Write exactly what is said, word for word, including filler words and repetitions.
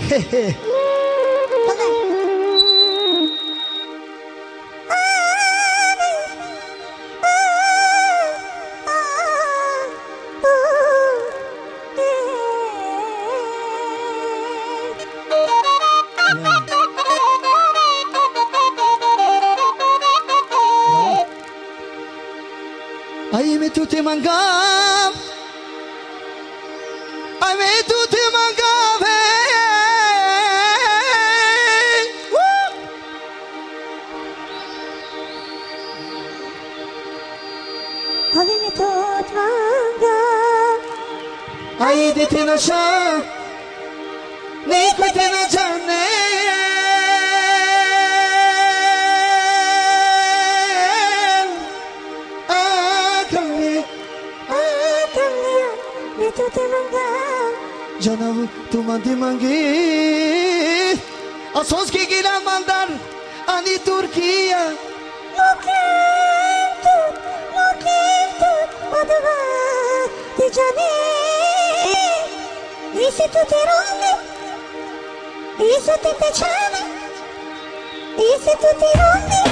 Hehe. Ai me tu te mangam, ai me tu te mangave. Ai me tu te mangam, ai de te na sha, nei te na jane. tu te manga Janav tu mandi mangi Asos ki gira mandar ani Turquia No quero, no quero Odava ti jane E se tu te ronde E se te pechane E se tu te ronde